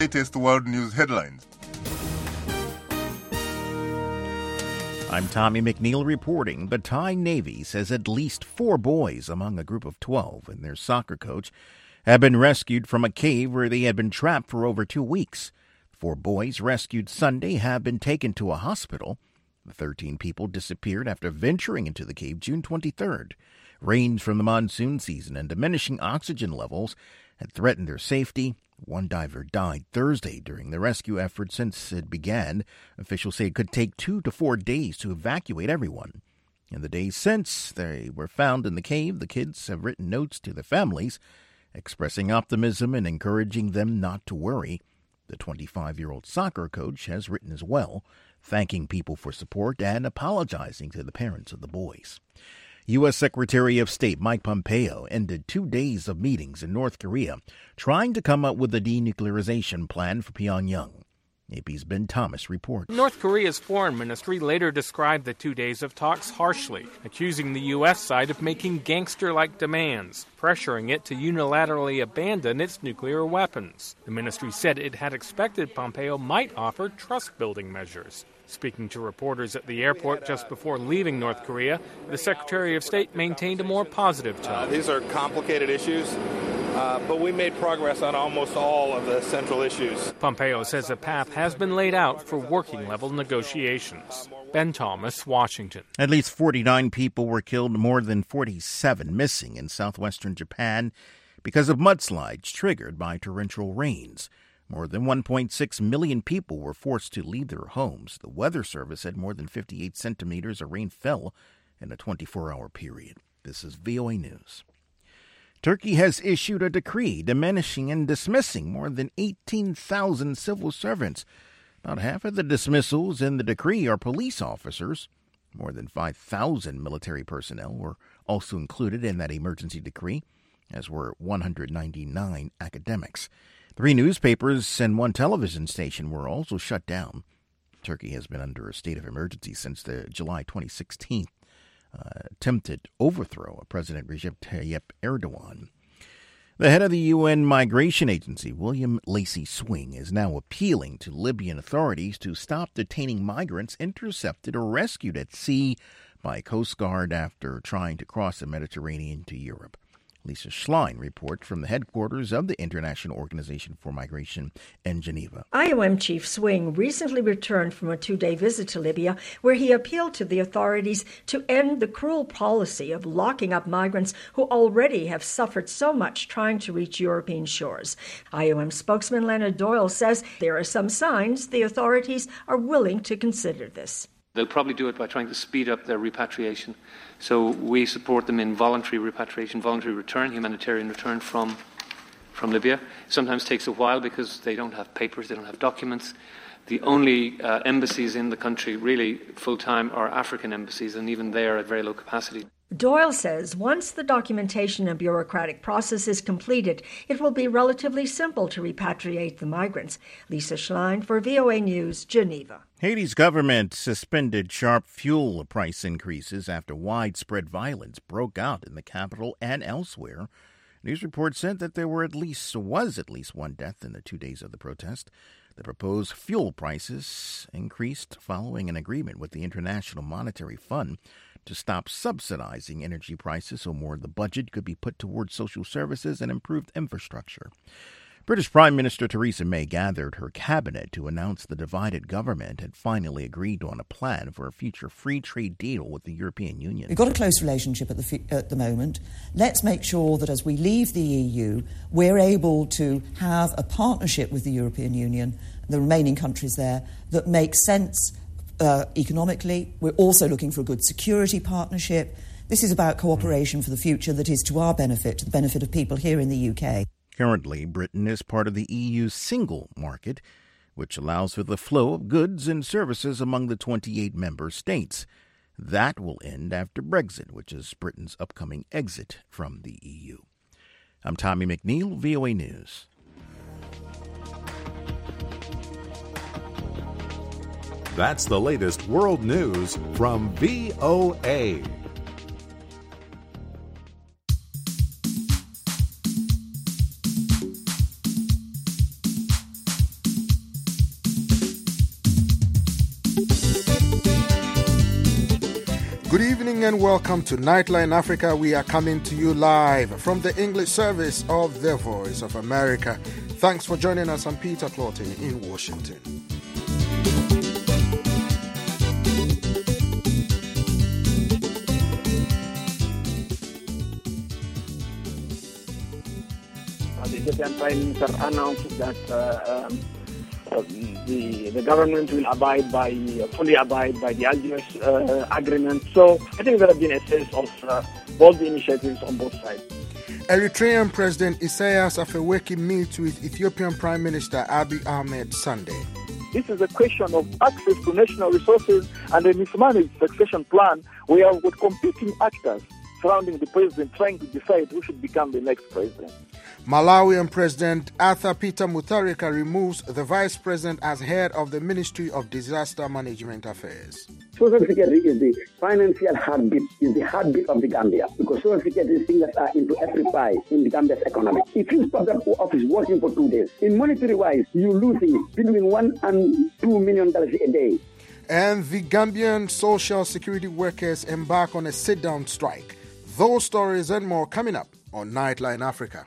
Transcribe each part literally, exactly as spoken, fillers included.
Latest world news headlines. I'm Tommy McNeil reporting. The Thai Navy says at least four boys among a group of twelve and their soccer coach have been rescued from a cave where they had been trapped for over two weeks. Four boys rescued Sunday have been taken to a hospital. The thirteen people disappeared after venturing into the cave June twenty-third. Rains from the monsoon season and diminishing oxygen levels had threatened their safety. One diver died Thursday during the rescue effort. Since it began, officials say it could take two to four days to evacuate everyone. In the days since they were found in the cave, the kids have written notes to their families, expressing optimism and encouraging them not to worry. The twenty-five-year-old soccer coach has written as well, thanking people for support and apologizing to the parents of the boys. U S. Secretary of State Mike Pompeo ended two days of meetings in North Korea trying to come up with a denuclearization plan for Pyongyang. A P's Ben Thomas reports. North Korea's foreign ministry later described the two days of talks harshly, accusing the U S side of making gangster-like demands, pressuring it to unilaterally abandon its nuclear weapons. The ministry said it had expected Pompeo might offer trust-building measures. Speaking to reporters at the airport just before leaving North Korea, the Secretary of State maintained a more positive tone. Uh, these are complicated issues, uh, but we made progress on almost all of the central issues. Pompeo says a path has been laid out for working-level negotiations. Ben Thomas, Washington. At least forty-nine people were killed, more than forty-seven missing in southwestern Japan because of mudslides triggered by torrential rains. More than one point six million people were forced to leave their homes. The Weather Service said more than fifty-eight centimeters of rain fell in a twenty-four hour period. This is V O A News. Turkey has issued a decree diminishing and dismissing more than eighteen thousand civil servants. About half of the dismissals in the decree are police officers. More than five thousand military personnel were also included in that emergency decree, as were one hundred ninety-nine academics. Three newspapers and one television station were also shut down. Turkey has been under a state of emergency since the July twenty sixteen uh, attempted overthrow of President Recep Tayyip Erdogan. The head of the U N Migration Agency, William Lacey Swing, is now appealing to Libyan authorities to stop detaining migrants intercepted or rescued at sea by Coast Guard after trying to cross the Mediterranean to Europe. Lisa Schlein reports from the headquarters of the International Organization for Migration in Geneva. I O M Chief Swing recently returned from a two-day visit to Libya, where he appealed to the authorities to end the cruel policy of locking up migrants who already have suffered so much trying to reach European shores. I O M spokesman Leonard Doyle says there are some signs the authorities are willing to consider this. They'll probably do it by trying to speed up their repatriation. So we support them in voluntary repatriation, voluntary return, humanitarian return from from Libya. It sometimes takes a while because they don't have papers, they don't have documents. The only uh, embassies in the country really full-time are African embassies, and even they are at very low capacity. Doyle says once the documentation and bureaucratic process is completed, it will be relatively simple to repatriate the migrants. Lisa Schlein for V O A News, Geneva. Haiti's government suspended sharp fuel price increases after widespread violence broke out in the capital and elsewhere. News reports said that there were at least was at least one death in the two days of the protest. The proposed fuel prices increased following an agreement with the International Monetary Fund to stop subsidizing energy prices so more of the budget could be put towards social services and improved infrastructure. British Prime Minister Theresa May gathered her cabinet to announce the divided government had finally agreed on a plan for a future free trade deal with the European Union. We've got a close relationship at the, at the moment. Let's make sure that as we leave the E U, we're able to have a partnership with the European Union, the remaining countries there, that makes sense uh, economically. We're also looking for a good security partnership. This is about cooperation for the future that is to our benefit, to the benefit of people here in the U K. Currently, Britain is part of the E U's single market, which allows for the flow of goods and services among the twenty-eight member states. That will end after Brexit, which is Britain's upcoming exit from the E U. I'm Tommy McNeil, V O A News. That's the latest world news from V O A. Good evening and welcome to Nightline Africa. We are coming to you live from the English service of the Voice of America. Thanks for joining us. I'm Peter Clotty in Washington. The Ethiopian Prime Minister announced that uh, um, uh, the the government will abide by uh, fully abide by the Algiers uh, agreement. So I think there have been a sense of uh, bold initiatives on both sides. Eritrean President Isaias Afwerki meets with Ethiopian Prime Minister Abiy Ahmed Sunday. This is a question of access to national resources and a mismanaged succession plan where with competing actors surrounding the president trying to decide who should become the next president. Malawian President Arthur Peter Mutharika removes the Vice President as head of the Ministry of Disaster Management Affairs. Social Security is the financial heartbeat, is the heartbeat of the Gambia, because Social Security fingers are into every pie in the Gambia's economy. If you stop that office working for two days, in monetary-wise, you're losing between one and two million dollars a day. And the Gambian social security workers embark on a sit-down strike. Those stories and more coming up on Nightline Africa.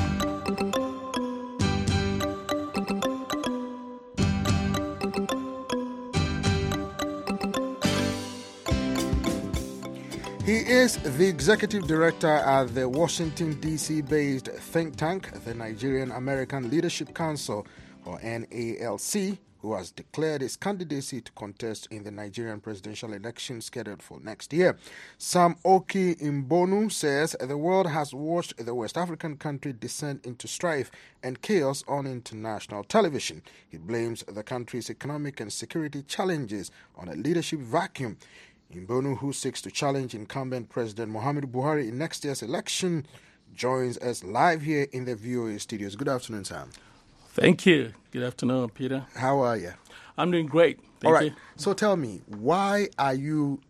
He is the executive director at the Washington, D C-based think tank, the Nigerian American Leadership Council, or N A L C, who has declared his candidacy to contest in the Nigerian presidential election scheduled for next year. Sam Oki Mbonu says the world has watched the West African country descend into strife and chaos on international television. He blames the country's economic and security challenges on a leadership vacuum. Mbonu, who seeks to challenge incumbent President Muhammadu Buhari in next year's election, joins us live here in the V O A studios. Good afternoon, Sam. Thank you. Good afternoon, Peter. How are you? I'm doing great. Thank All right. you. So tell me, why are you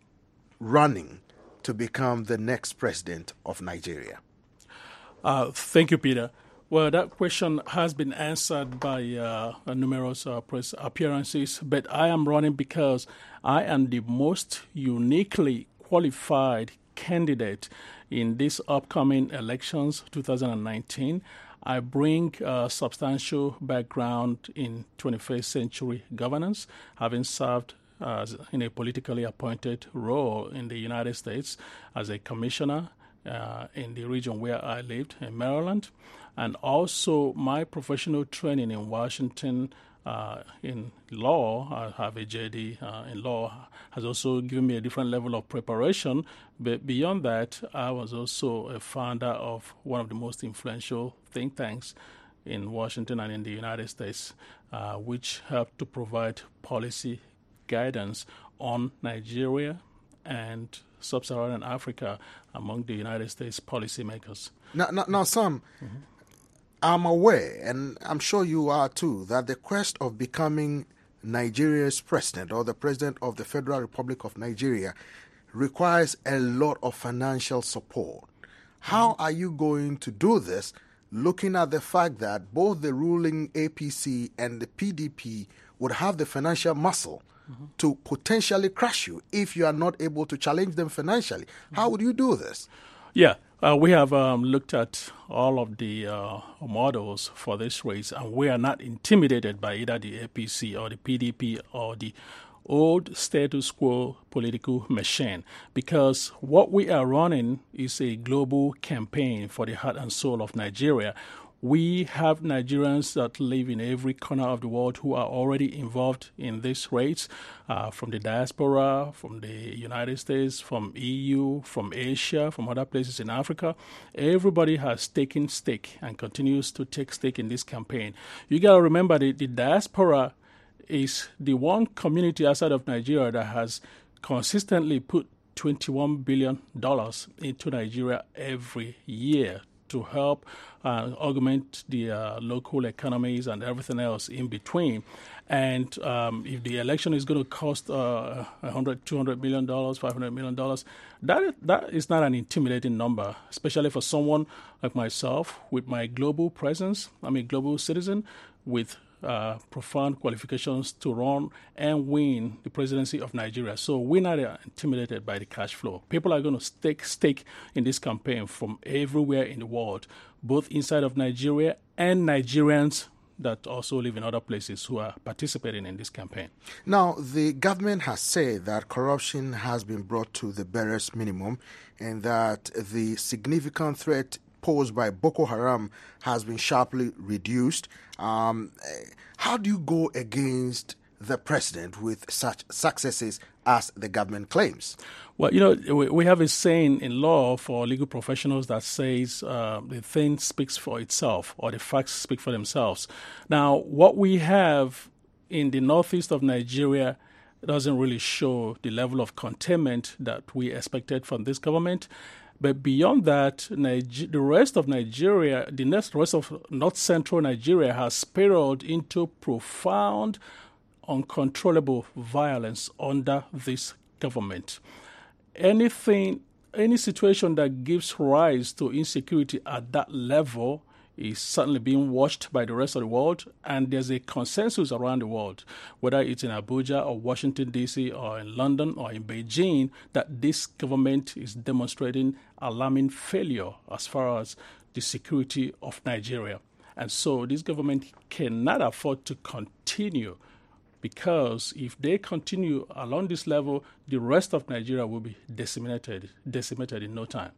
running to become the next president of Nigeria? Uh, thank you, Peter. Well, that question has been answered by uh, numerous uh, press appearances, but I am running because I am the most uniquely qualified candidate in these upcoming elections, two thousand nineteen. I bring a substantial background in twenty-first century governance, having served as in a politically appointed role in the United States as a commissioner uh, in the region where I lived, in Maryland. And also my professional training in Washington uh, in law, I have a J D uh, in law, has also given me a different level of preparation. But beyond that, I was also a founder of one of the most influential think tanks in Washington and in the United States, uh, which helped to provide policy guidance on Nigeria and sub-Saharan Africa among the United States policymakers. Now, now, now Sam, mm-hmm. I'm aware, and I'm sure you are too, that the quest of becoming Nigeria's president or the president of the Federal Republic of Nigeria requires a lot of financial support. How are you going to do this, looking at the fact that both the ruling A P C and the P D P would have the financial muscle mm-hmm. to potentially crush you if you are not able to challenge them financially? Mm-hmm. How would you do this? Yeah. Uh, we have um, looked at all of the uh, models for this race, and we are not intimidated by either the A P C or the P D P or the old status quo political machine, because what we are running is a global campaign for the heart and soul of Nigeria. We have Nigerians that live in every corner of the world who are already involved in this race, uh, from the diaspora, from the United States, from E U, from Asia, from other places in Africa. Everybody has taken stake and continues to take stake in this campaign. You got to remember that the diaspora is the one community outside of Nigeria that has consistently put twenty-one billion dollars into Nigeria every year to help uh, augment the uh, local economies and everything else in between. And um, if the election is going to cost uh, one hundred, two hundred million dollars, five hundred million dollars, that that is not an intimidating number, especially for someone like myself with my global presence. I'm a global citizen with uh, profound qualifications to run and win the presidency of Nigeria. So we're not uh, intimidated by the cash flow. People are going to take stake in this campaign from everywhere in the world, both inside of Nigeria and Nigerians that also live in other places who are participating in this campaign. Now, the government has said that corruption has been brought to the barest minimum and that the significant threat posed by Boko Haram has been sharply reduced. Um, how do you go against the president with such successes as the government claims? Well, you know, we have a saying in law for legal professionals that says uh, the thing speaks for itself, or the facts speak for themselves. Now, what we have in the northeast of Nigeria doesn't really show the level of containment that we expected from this government. But beyond that, Niger- the rest of Nigeria, the next rest of north central Nigeria has spiraled into profound, uncontrollable violence under this government. Anything, any situation that gives rise to insecurity at that level is certainly being watched by the rest of the world, and there's a consensus around the world, whether it's in Abuja or Washington, D C, or in London or in Beijing, that this government is demonstrating alarming failure as far as the security of Nigeria. And so this government cannot afford to continue, because if they continue along this level, the rest of Nigeria will be decimated, decimated in no time.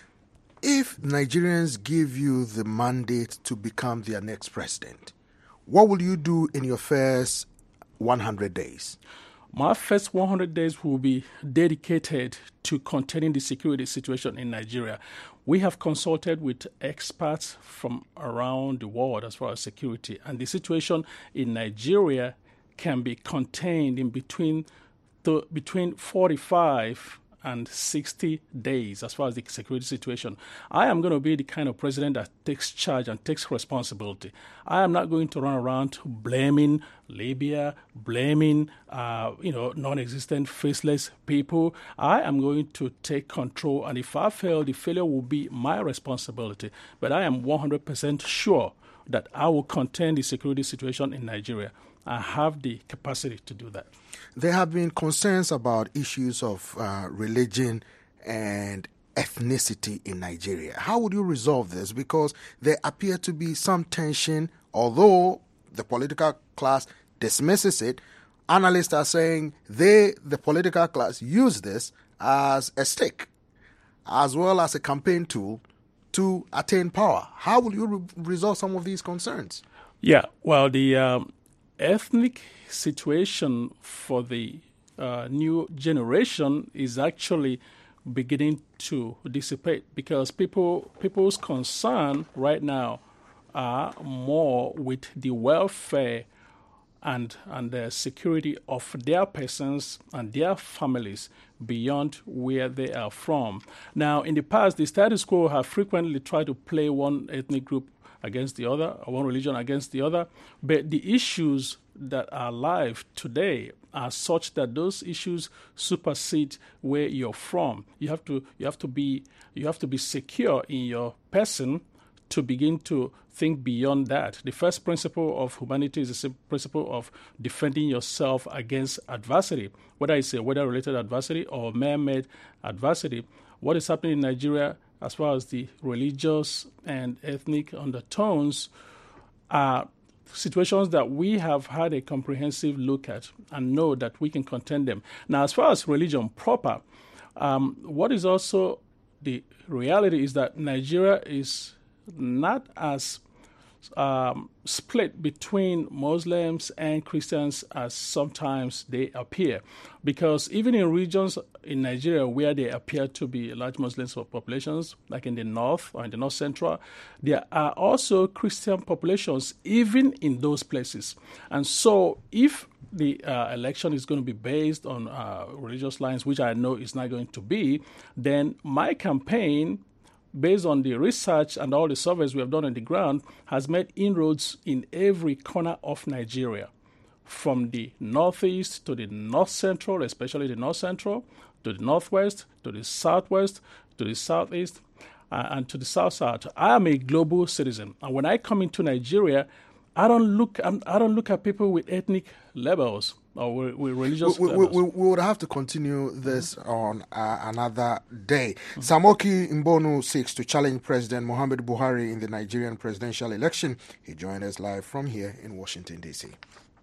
If Nigerians give you the mandate to become their next president, what will you do in your first one hundred days? My first one hundred days will be dedicated to containing the security situation in Nigeria. We have consulted with experts from around the world as far as security, and the situation in Nigeria can be contained in between the, between forty-five and sixty days as far as the security situation. I am going to be the kind of president that takes charge and takes responsibility. I am not going to run around blaming Libya, blaming uh, you know non-existent, faceless people. I am going to take control, and if I fail, the failure will be my responsibility. But I am one hundred percent sure that I will contain the security situation in Nigeria. I have the capacity to do that. There have been concerns about issues of uh, religion and ethnicity in Nigeria. How would you resolve this? Because there appear to be some tension, although the political class dismisses it. Analysts are saying they, the political class, use this as a stick, as well as a campaign tool to attain power. How will you re- resolve some of these concerns? Yeah, well, the um, ethnic situation for the uh, new generation is actually beginning to dissipate, because people people's concern right now are more with the welfare and and the security of their persons and their families beyond where they are from. Now, in the past, the status quo have frequently tried to play one ethnic group against the other, or one religion against the other, but the issues that are live today are such that those issues supersede where you're from. You have to you have to be you have to be secure in your person to begin to think beyond that. The first principle of humanity is the principle of defending yourself against adversity, whether it's a weather-related adversity or man-made adversity. What is happening in Nigeria as far as the religious and ethnic undertones are situations that we have had a comprehensive look at and know that we can contend them. Now, as far as religion proper, um, what is also the reality is that Nigeria is not as um, split between Muslims and Christians as sometimes they appear. Because even in regions in Nigeria where there appear to be large Muslim populations, like in the north or in the north central, there are also Christian populations even in those places. And so if the uh, election is going to be based on uh, religious lines, which I know is not going to be, then my campaign, based on the research and all the surveys we have done on the ground, has made inroads in every corner of Nigeria, from the northeast to the north central, especially the north central, to the northwest, to the southwest, to the southeast, uh, and to the south south. I am a global citizen, and when I come into Nigeria, I don't look. I'm, I don't look at people with ethnic labels or with, with religious we, we, labels. We, we, we would have to continue this mm-hmm. on uh, another day. Mm-hmm. Samoki Mbonu seeks to challenge President Muhammad Buhari in the Nigerian presidential election. He joined us live from here in Washington, D C.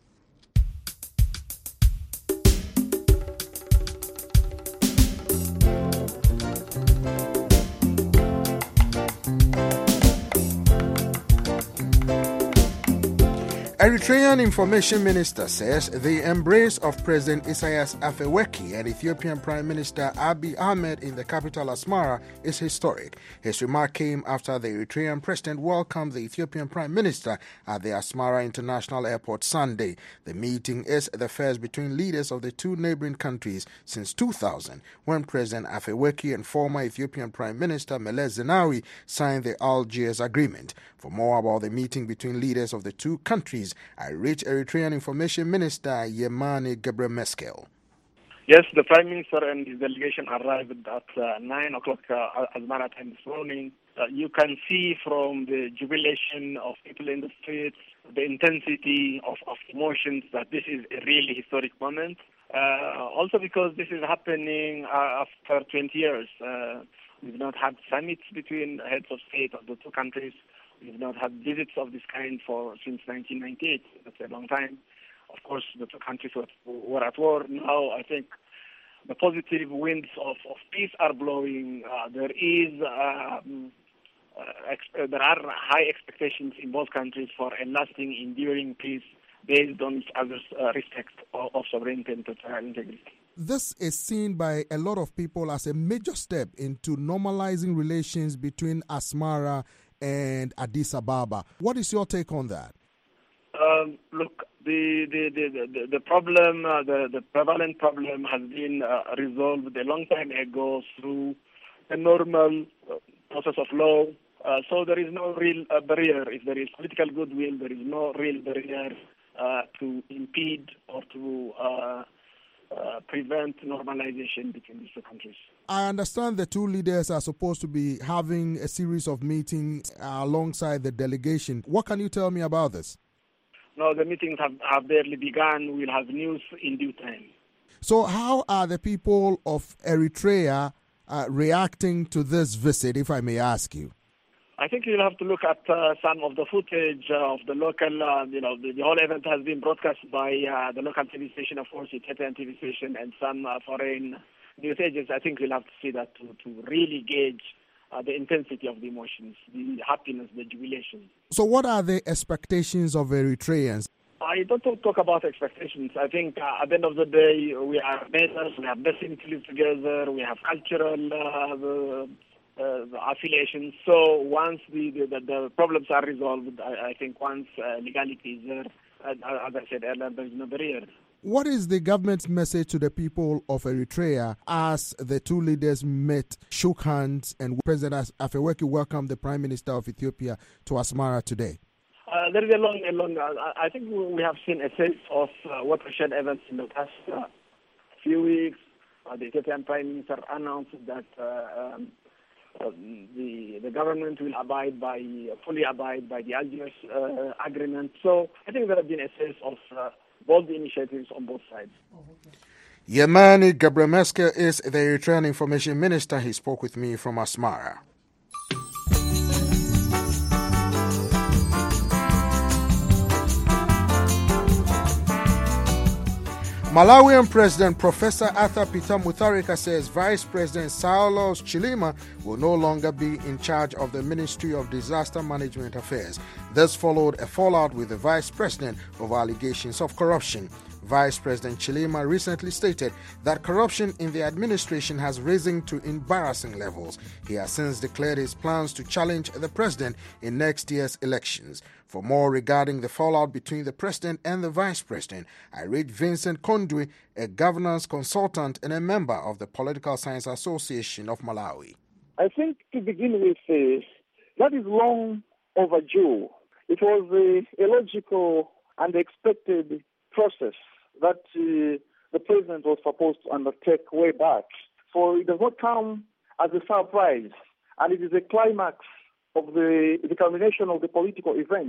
Eritrean Information Minister says the embrace of President Isaias Afwerki and Ethiopian Prime Minister Abiy Ahmed in the capital Asmara is historic. His remark came after the Eritrean president welcomed the Ethiopian Prime Minister at the Asmara International Airport Sunday. The meeting is the first between leaders of the two neighboring countries since two thousand, when President Afwerki and former Ethiopian Prime Minister Meles Zenawi signed the Algiers Agreement. For more about the meeting between leaders of the two countries, I reached Eritrean Information Minister Yemane Gebremeskel. Yes, the Prime Minister and his delegation arrived at uh, nine o'clock uh, Asmara time this morning. Uh, you can see from the jubilation of people in the streets, the intensity of, of emotions, that this is a really historic moment. Uh, also because this is happening uh, after twenty years. Uh, we've not had summits between heads of state of the two countries. We've not had visits of this kind for since nineteen ninety-eight. That's a long time. Of course, the two countries were, were at war. Now, I think the positive winds of, of peace are blowing. Uh, there is, um, uh, ex- there are high expectations in both countries for a lasting, enduring peace based on each other's uh, respect of, of sovereignty and territorial integrity. This is seen by a lot of people as a major step into normalizing relations between Asmara and Addis Ababa. What is your take on that? Um, look, the the the the, the problem, uh, the the prevalent problem, has been uh, resolved a long time ago through a normal uh, process of law. Uh, so there is no real uh, barrier. If there is political goodwill, there is no real barrier uh, to impede or to uh, uh, prevent normalization between these two countries. I understand the two leaders are supposed to be having a series of meetings alongside the delegation. What can you tell me about this? No, the meetings have, have barely begun. We'll have news in due time. So how are the people of Eritrea uh, reacting to this visit, if I may ask you? I think you'll have to look at uh, some of the footage uh, of the local, uh, you know, the, the whole event has been broadcast by uh, the local T V station, of course, Ethiopian T V station, and some uh, foreign news agents. I think we'll have to see that to, to really gauge uh, the intensity of the emotions, the happiness, the jubilation. So what are the expectations of Eritreans? I don't talk about expectations. I think uh, at the end of the day, we are neighbors, we have destiny to live together, we have cultural uh, the, uh, the affiliations. So once the, the, the problems are resolved, I, I think once uh, legality is there, uh, as I said earlier, there is no barrier. What is the government's message to the people of Eritrea as the two leaders met, shook hands, and President Afwerki welcomed the Prime Minister of Ethiopia to Asmara today? Uh, there is a long, a long. Uh, I think we have seen a sense of uh, watershed events in the past uh, few weeks. Uh, the Ethiopian Prime Minister announced that uh, um, uh, the the government will abide by, uh, fully abide by the Algiers uh, agreement. So I think there has been a sense of uh, bold initiatives on both sides. Yemane Gebremeskel is the Eritrean Information Minister. He spoke with me from Asmara. Malawian President Professor Arthur Peter Mutharika says Vice President Saulos Chilima will no longer be in charge of the Ministry of Disaster Management Affairs. This followed a fallout with the Vice President over allegations of corruption. Vice President Chilima recently stated that corruption in the administration has risen to embarrassing levels. He has since declared his plans to challenge the president in next year's elections. For more regarding the fallout between the president and the vice president, I read Vincent Kondwe, a governance consultant and a member of the Political Science Association of Malawi. I think to begin with, uh, that is long overdue. It was uh, a logical and expected process that uh, the president was supposed to undertake way back. So it does not come as a surprise, and it is a climax of the, the culmination of the political events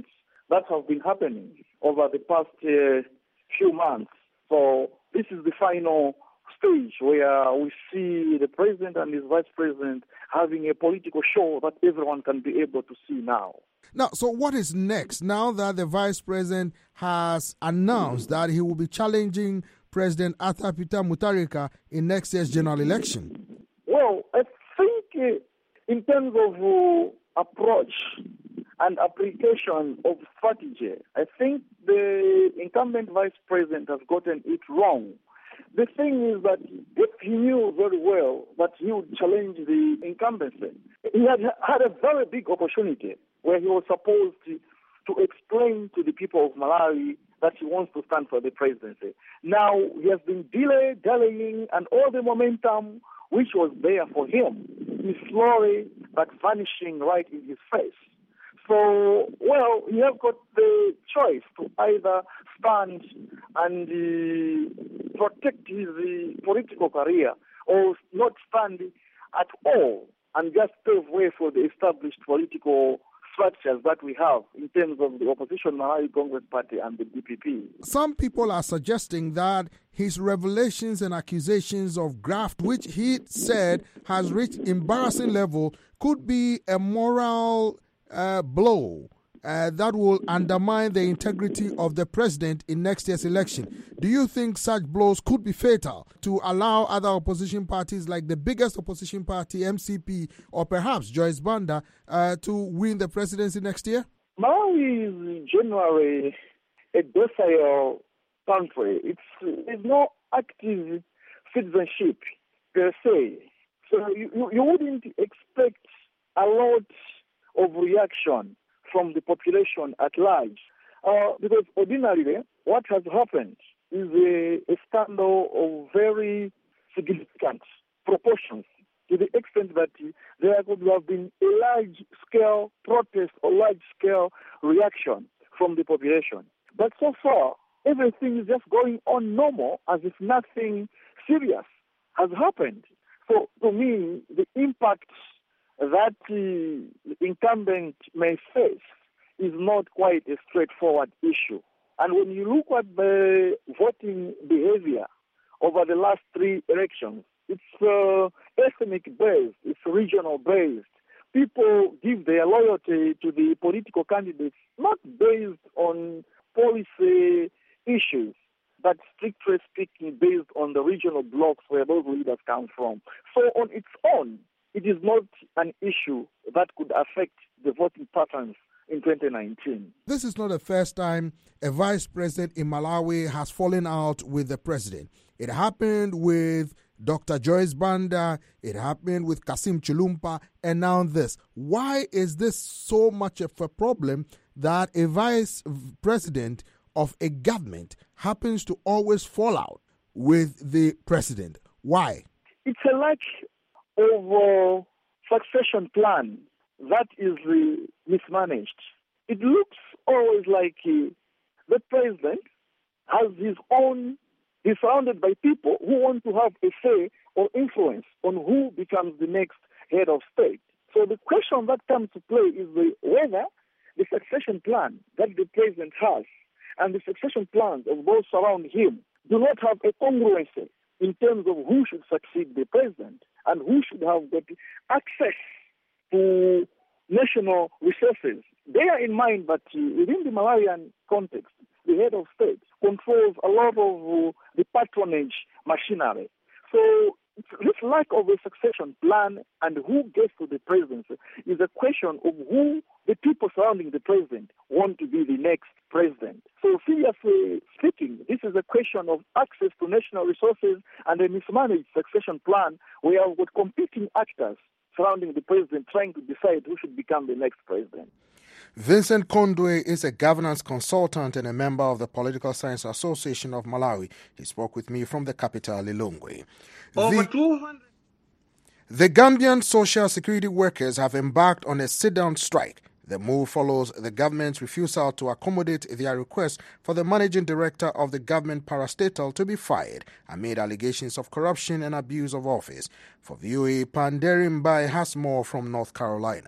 that have been happening over the past uh, few months. So this is the final stage where we see the president and his vice president having a political show that everyone can be able to see now. Now, so what is next? Now that the vice president has announced that he will be challenging President Arthur Peter Mutharika in next year's general election. Well, I think uh, in terms of uh, approach and application of strategy, I think the incumbent vice president has gotten it wrong. The thing is that if he knew very well that he would challenge the incumbency, he had had a very big opportunity where he was supposed to, to explain to the people of Malawi that he wants to stand for the presidency. Now he has been delayed, delaying, and all the momentum which was there for him is slowly but vanishing right in his face. So, well, he has got the choice to either stand and uh, protect his uh, political career or not stand at all and just pave way for the established political structures that we have in terms of the opposition Malawi Congress Party and the D P P. Some people are suggesting that his revelations and accusations of graft, which he said has reached embarrassing level, could be a moral uh, blow uh, that will undermine the integrity of the president in next year's election. Do you think such blows could be fatal to allow other opposition parties like the biggest opposition party, M C P, or perhaps Joyce Banda, uh, to win the presidency next year? Malawi is generally a docile country. It's, it's no active citizenship per se. So you, you, you wouldn't expect a lot of reaction from the population at large. Uh, because ordinarily, what has happened is a, a scandal of very significant proportions, to the extent that there could have been a large-scale protest or large-scale reaction from the population. But so far, everything is just going on normal, as if nothing serious has happened. So, to me, the impact that the incumbent may face is not quite a straightforward issue. And when you look at the voting behavior over the last three elections, it's uh, ethnic-based, it's regional-based. People give their loyalty to the political candidates not based on policy issues, but strictly speaking based on the regional blocks where those leaders come from. So on its own, it is not an issue that could affect the voting patterns in twenty nineteen. This is not the first time a vice president in Malawi has fallen out with the president. It happened with Doctor Joyce Banda, it happened with Kassim Chilumpa, and now this. Why is this so much of a problem that a vice president of a government happens to always fall out with the president? Why? It's a lack of uh, succession plan that is uh, mismanaged. It looks always like uh, the president has his own, he's surrounded by people who want to have a say or influence on who becomes the next head of state. So the question that comes to play is the, whether the succession plan that the president has and the succession plans of those around him do not have a congruency in terms of who should succeed the president and who should have got access to national resources. Bear in mind that uh, within the Malawian context, the head of state controls a lot of uh, the patronage machinery. So this lack of a succession plan and who gets to the presidency is a question of who the people surrounding the president want to be the next president. So seriously speaking, this is a question of access to national resources and a mismanaged succession plan where we've got competing actors surrounding the president trying to decide who should become the next president. Vincent Kondwe is a governance consultant and a member of the Political Science Association of Malawi. He spoke with me from the capital, Lilongwe. Over the, two hundred the Gambian social security workers have embarked on a sit-down strike. The move follows the government's refusal to accommodate their request for the managing director of the government parastatal to be fired amid allegations of corruption and abuse of office. For V O A, Panderi Mbai has more from North Carolina.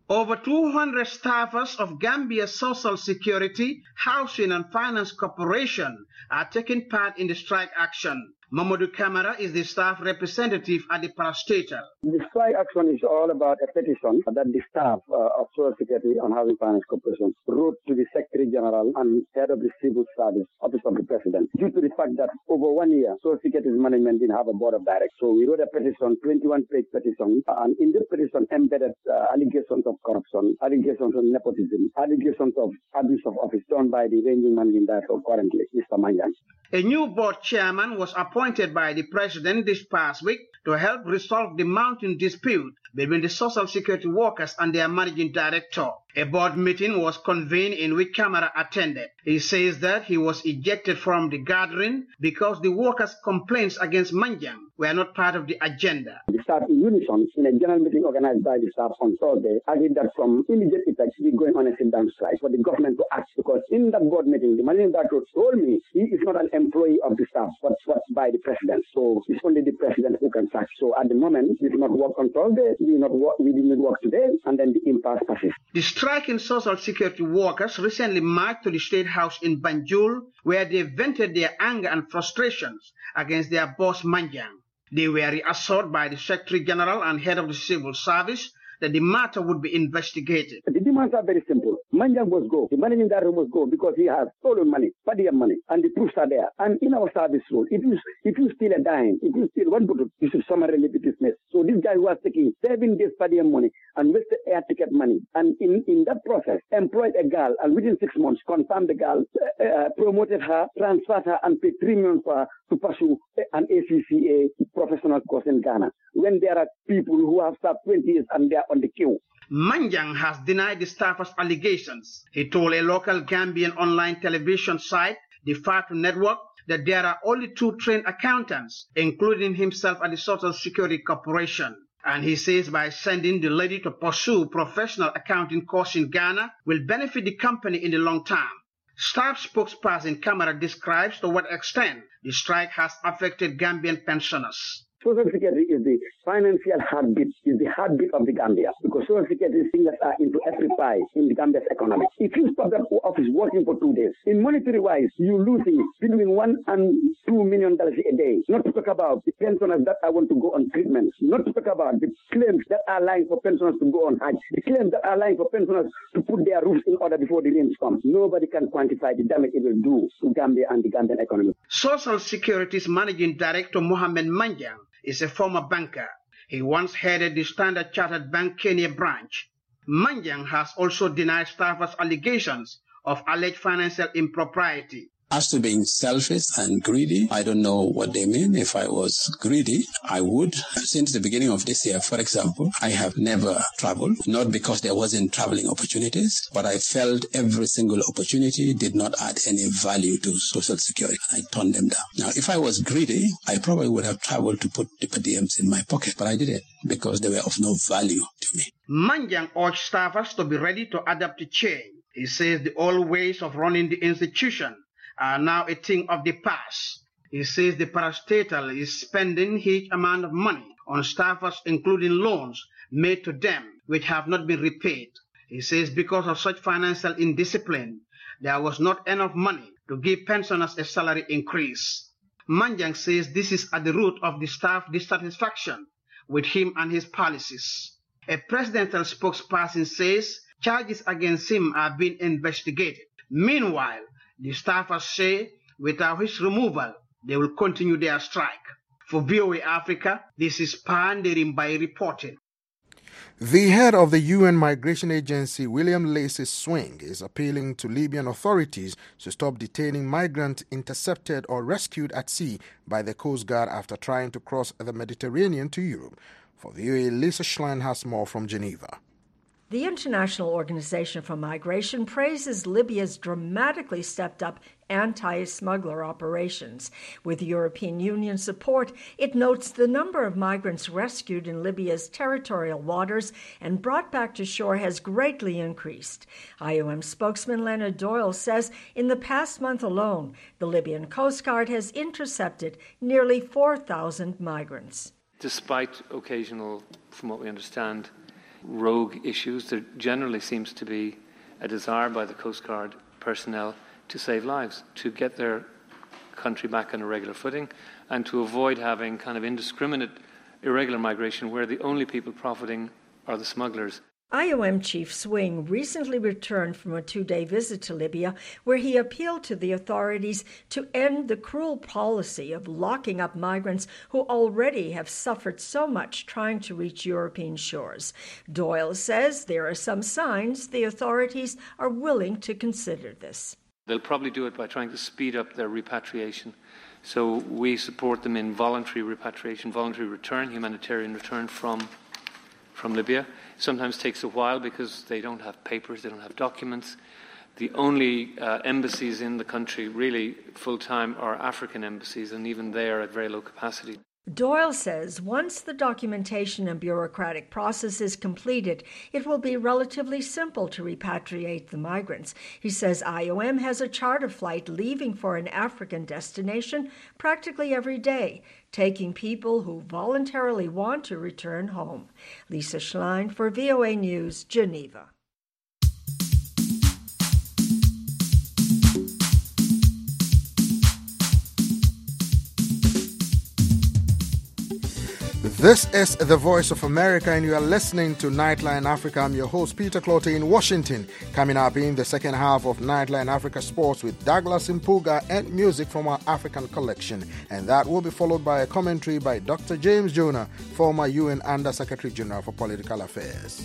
Over two hundred staffers of Gambia's Social Security, Housing and Finance Corporation are taking part in the strike action. Mamadou Camara is the staff representative at the parastatal. The strike action is all about a petition that the staff uh, of Social Security and Housing Finance Corporation wrote to the Secretary General and Head of the Civil Service Office of the President due to the fact that over one year Social Security's management didn't have a board of directors. So we wrote a petition, twenty-one page petition, and in this petition embedded uh, allegations of corruption, allegations of nepotism, allegations of abuse of office done by the reigning managing director currently, Mister Manjang. A new board chairman was appointed by the president this past week to help resolve the mounting dispute between the Social Security workers and their managing director. A board meeting was convened in which Camara attended. He says that he was ejected from the gathering because the workers' complaints against Manjang were not part of the agenda. The staff in unison, in a general meeting organized by the staff on Thursday, agreed that from immediate effect we're going on a sit-down strike for the government to act, because in that board meeting the managing director told me he is not an employee of the staff but swapped by the president. So it's only the president who can sack. So at the moment we did not work on Thursday, we did not work, we did not work today, and then the impasse persists. The striking Social Security workers recently marched to the State House in Banjul, where they vented their anger and frustrations against their boss Manjang. They were reassured by the Secretary General and Head of the Civil Service that the matter would be investigated. The demands are very simple. Manjang must go. The managing director must go because he has stolen money, Padiam money, and the proofs are there. And in our service rule, if you if you steal a dime, if you steal one bottle, you should summarily be dismissed. So this guy who was taking seven days Padiam money and wasted air ticket money, and in, in that process employed a girl, and within six months confirmed the girl, uh, uh, promoted her, transferred her, and paid three million for her to pursue an A C C A professional course in Ghana. When there are people who have served twenty years and they are on the queue. Manjang has denied the staffers' allegations. He told a local Gambian online television site, the Fatu Network, that there are only two trained accountants, including himself at the Social Security Corporation. And he says by sending the lady to pursue professional accounting course in Ghana will benefit the company in the long term. Staff spokesperson Camara describes to what extent the strike has affected Gambian pensioners. Social Security is the financial heartbeat, is the heartbeat of the Gambia, because Social Security fingers are into every pie in the Gambia's economy. If you stop that office working for two days, in monetary wise, you're losing between one and two million dollars a day. Not to talk about the pensioners that are want to go on treatment. Not to talk about the claims that are lying for pensioners to go on Hajj. The claims that are lying for pensioners to put their roofs in order before the rains come. Nobody can quantify the damage it will do to Gambia and the Gambian economy. Social Security's managing director Mohamed Manjang is a former banker. He once headed the Standard Chartered Bank Kenya branch. Manjang has also denied staffers' allegations of alleged financial impropriety. As to being selfish and greedy, I don't know what they mean. If I was greedy, I would. Since the beginning of this year, for example, I have never traveled, not because there wasn't traveling opportunities, but I felt every single opportunity did not add any value to Social Security. I turned them down. Now, if I was greedy, I probably would have traveled to put the per diems in my pocket, but I didn't because they were of no value to me. Manjang urged staffers to be ready to adapt to change. He says the old ways of running the institution are now a thing of the past. He says the parastatal is spending huge amount of money on staffers, including loans made to them which have not been repaid. He says because of such financial indiscipline, there was not enough money to give pensioners a salary increase. Manjang says this is at the root of the staff dissatisfaction with him and his policies. A presidential spokesperson says charges against him are being investigated. Meanwhile, the staffers say without his removal, they will continue their strike. For V O A Africa, this is Panderimbai reporting. The head of the U N Migration Agency, William Lacy Swing, is appealing to Libyan authorities to stop detaining migrants intercepted or rescued at sea by the Coast Guard after trying to cross the Mediterranean to Europe. For V O A, Lisa Schlein has more from Geneva. The International Organization for Migration praises Libya's dramatically stepped up anti-smuggler operations. With European Union support, it notes the number of migrants rescued in Libya's territorial waters and brought back to shore has greatly increased. I O M spokesman Leonard Doyle says in the past month alone, the Libyan Coast Guard has intercepted nearly four thousand migrants. Despite occasional, from what we understand, rogue issues. There generally seems to be a desire by the Coast Guard personnel to save lives, to get their country back on a regular footing, and to avoid having kind of indiscriminate, irregular migration where the only people profiting are the smugglers. I O M Chief Swing recently returned from a two-day visit to Libya, where he appealed to the authorities to end the cruel policy of locking up migrants who already have suffered so much trying to reach European shores. Doyle says there are some signs the authorities are willing to consider this. They'll probably do it by trying to speed up their repatriation. So we support them in voluntary repatriation, voluntary return, humanitarian return from from Libya. Sometimes takes a while because they don't have papers, they don't have documents. The only uh, embassies in the country really full-time are African embassies, and even they are at very low capacity. Doyle says once the documentation and bureaucratic process is completed, it will be relatively simple to repatriate the migrants. He says I O M has a charter flight leaving for an African destination practically every day, taking people who voluntarily want to return home. Lisa Schlein for V O A News, Geneva. This is the Voice of America, and you are listening to Nightline Africa. I'm your host, Peter Clottey in Washington. Coming up in the second half of Nightline Africa Sports with Douglas Mpuga and music from our African collection. And that will be followed by a commentary by Doctor James Jonah, former U N Under-Secretary General for Political Affairs.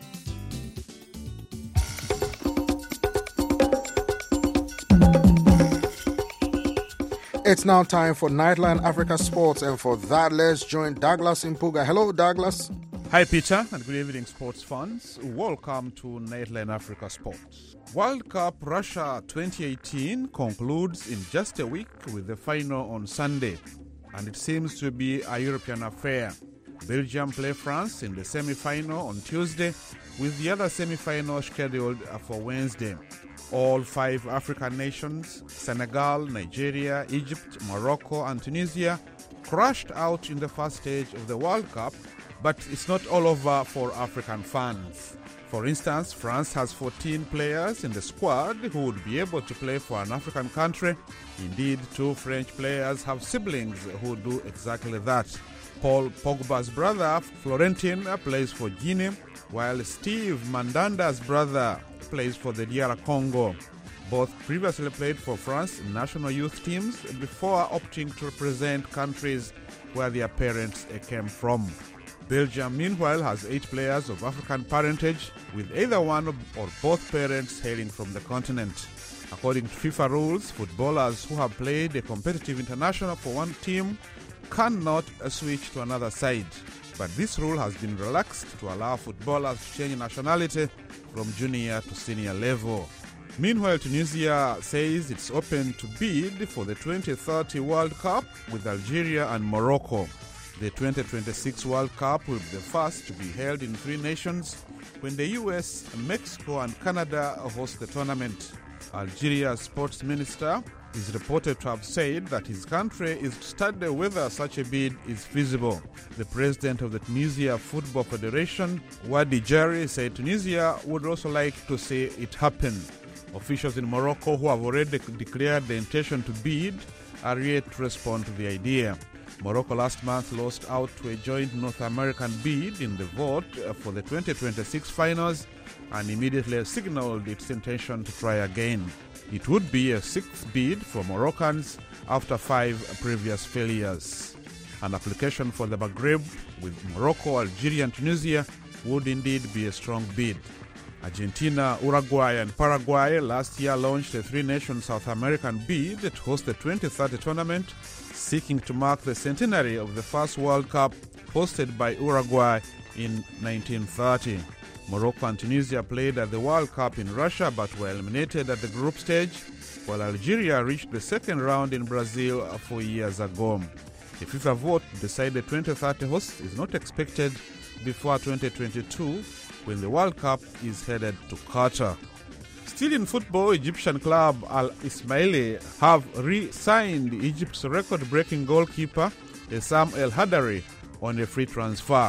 It's now time for Nightline Africa Sports, and for that, let's join Douglas Mpuga. Hello, Douglas. Hi, Peter, and good evening, sports fans. Welcome to Nightline Africa Sports. World Cup Russia twenty eighteen concludes in just a week with the final on Sunday, and it seems to be a European affair. Belgium play France in the semi-final on Tuesday, with the other semi-final scheduled for Wednesday. All five African nations, Senegal, Nigeria, Egypt, Morocco, and Tunisia, crashed out in the first stage of the World Cup, but it's not all over for African fans. For instance, France has fourteen players in the squad who would be able to play for an African country. Indeed, two French players have siblings who do exactly that. Paul Pogba's brother, Florentin, plays for Guinea, while Steve Mandanda's brother plays for the D R Congo. Both previously played for France national youth teams before opting to represent countries where their parents came from. Belgium, meanwhile, has eight players of African parentage, with either one or both parents hailing from the continent. According to FIFA rules, footballers who have played a competitive international for one team cannot switch to another side. But this rule has been relaxed to allow footballers to change nationality from junior to senior level. Meanwhile, Tunisia says it's open to bid for the twenty thirty World Cup with Algeria and Morocco. The twenty twenty-six World Cup will be the first to be held in three nations when the U S, Mexico, and Canada host the tournament. Algeria's sports minister is reported to have said that his country is to study whether such a bid is feasible. The president of the Tunisia Football Federation, Wadi Jari, said Tunisia would also like to see it happen. Officials in Morocco, who have already declared the intention to bid, are yet to respond to the idea. Morocco last month lost out to a joint North American bid in the vote for the twenty twenty-six finals and immediately signaled its intention to try again. It would be a sixth bid for Moroccans after five previous failures. An application for the Maghreb with Morocco, Algeria, and Tunisia would indeed be a strong bid. Argentina, Uruguay, and Paraguay last year launched a three-nation South American bid to host the twenty thirty tournament, seeking to mark the centenary of the first World Cup hosted by Uruguay in nineteen thirty. Morocco and Tunisia played at the World Cup in Russia but were eliminated at the group stage, while Algeria reached the second round in Brazil four years ago. A FIFA vote to decide the twenty thirty host is not expected before twenty twenty-two, when the World Cup is headed to Qatar. Still in football, Egyptian club Al Ismaili have re-signed Egypt's record-breaking goalkeeper Essam El Hadary on a free transfer.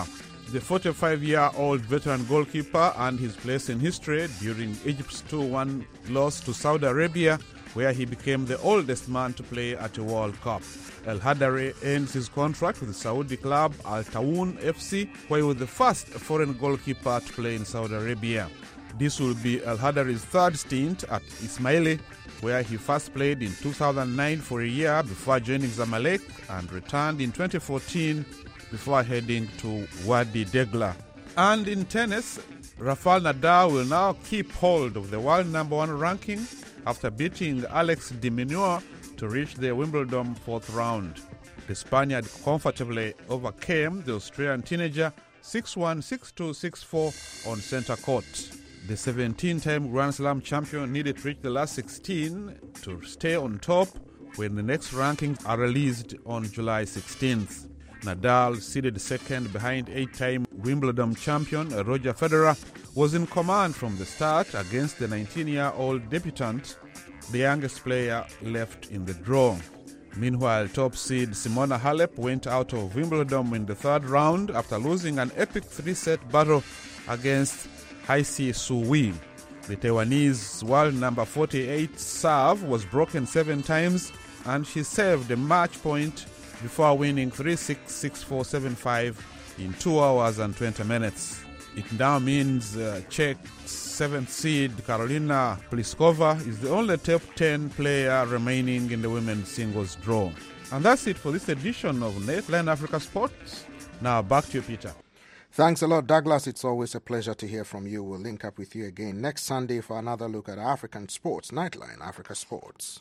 The forty-five-year-old veteran goalkeeper earned his place in history during Egypt's two one loss to Saudi Arabia, where he became the oldest man to play at a World Cup. El Hadary ends his contract with the Saudi club Al Tawoun F C, where he was the first foreign goalkeeper to play in Saudi Arabia. This will be El Hadary's third stint at Ismaili, where he first played in two thousand nine for a year before joining Zamalek and returned in twenty fourteen before heading to Wadi Degla. And in tennis, Rafael Nadal will now keep hold of the world number one ranking after beating Alex de Minaur to reach the Wimbledon fourth round. The Spaniard comfortably overcame the Australian teenager six one, six two, six four on centre court. The seventeen-time Grand Slam champion needed to reach the last sixteen to stay on top when the next rankings are released on July sixteenth. Nadal, seeded second behind eight-time Wimbledon champion Roger Federer, was in command from the start against the nineteen-year-old debutant, the youngest player left in the draw. Meanwhile, top seed Simona Halep went out of Wimbledon in the third round after losing an epic three-set battle against Haisi Suwi. The Taiwanese world number forty-eight serve was broken seven times, and she saved a match point before winning three six, six four, seven five in two hours and twenty minutes. It now means uh, Czech seventh seed Karolina Pliskova is the only top ten player remaining in the women's singles draw. And that's it for this edition of Nightline Africa Sports. Now back to you, Peter. Thanks a lot, Douglas. It's always a pleasure to hear from you. We'll link up with you again next Sunday for another look at African sports. Nightline Africa Sports.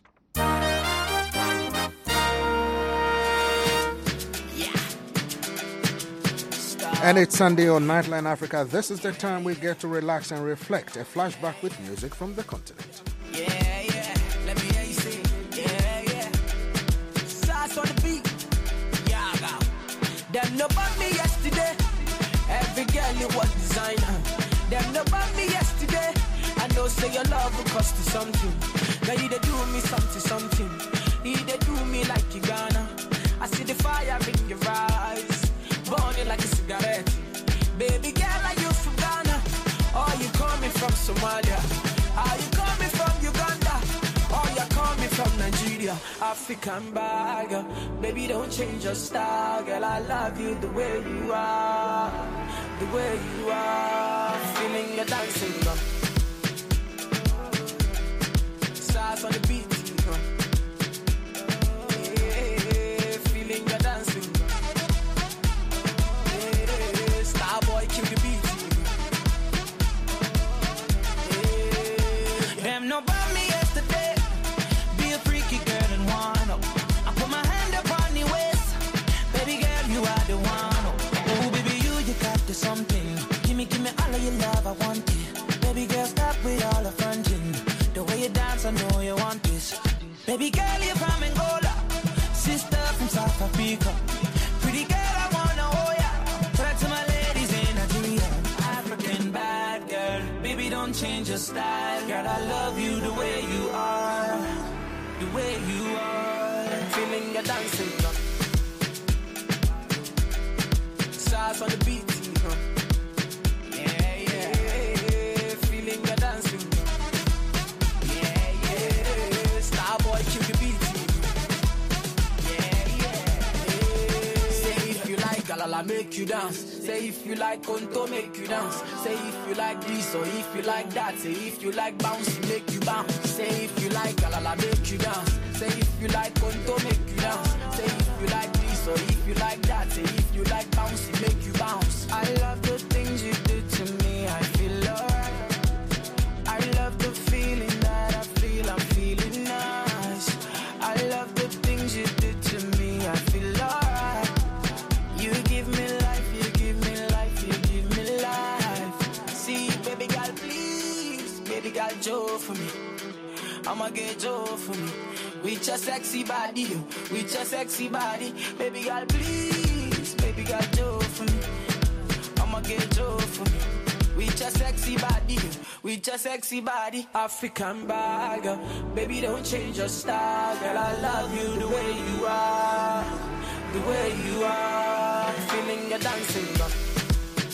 And it's Sunday on Nightline Africa. This is the time we get to relax and reflect. A flashback with music from the continent. Yeah, yeah. Let me hear you sing. Yeah, yeah. Sauce on the beat. Yeah, I got. Them know about me yesterday. Every girl it was designer. Them know about me yesterday. I know say your love will cost you something. Now you they do me something, something. You they do me like you gonna. I see the fire in your eyes. Burning like a cigarette. Baby girl, are you from Ghana? Or you coming from Somalia? Are you coming from Uganda? Or you coming from Nigeria? African bagger. Baby, don't change your style. Girl, I love you the way you are. The way you are. Feeling your dancing, girl. Stars on the beat, girl. Yeah, feeling your dancing, girl. Them know about me yesterday. Be a freaky girl and one up. I put my hand up on your waist. Baby girl, you are the one up. Oh, baby, you, you got the something. Give me, give me all of your love, I want it. Baby girl, stop with all the fronting. The way you dance, I know you want this. Baby girl, you're from Angola. Sister from South Africa. Pretty girl, I wanna hold ya. Talk to my ladies in Nigeria. African bad girl. Baby, don't change your style. Girl, I love you the way you are. The way you are. Feeling your dancing, girl. Sauce on the beat, girl. Yeah, yeah. Feeling your dancing, girl. Yeah, yeah. Starboy, kill the beat, yeah, yeah. Say if you like, Galala, make you dance. Say if you like Konto, make you dance. Say if you like this or if you like that. Say if you like bounce, make you bounce. Say if you like Galala, make you dance. Say if you like Konto, make you dance. Say if you like this or if you like that. Say if you like bounce, make you bounce. I love the things you do to me, I feel alright. I love the feeling that I feel, I'm feeling nice. I love the things you do to me, I feel alright. You give me life, you give me life, you give me life. See, baby girl, please, baby girl, Joe for me. I'ma get Joe for me. With your sexy body, with your sexy body. Baby girl, please, baby girl, Joe for me. I'ma get Joe for me. With your sexy body, with your sexy body. African bagger. Baby, don't change your style. Girl, I love you the way you are. The way you are. Feeling your dancing, girl.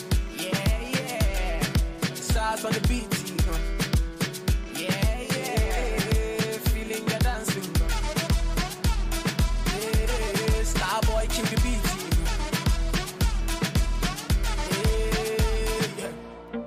dance on the beat, you know. Yeah, yeah, feeling the dancing. Yeah, Starboy kill the beat, you know. Yeah, yeah.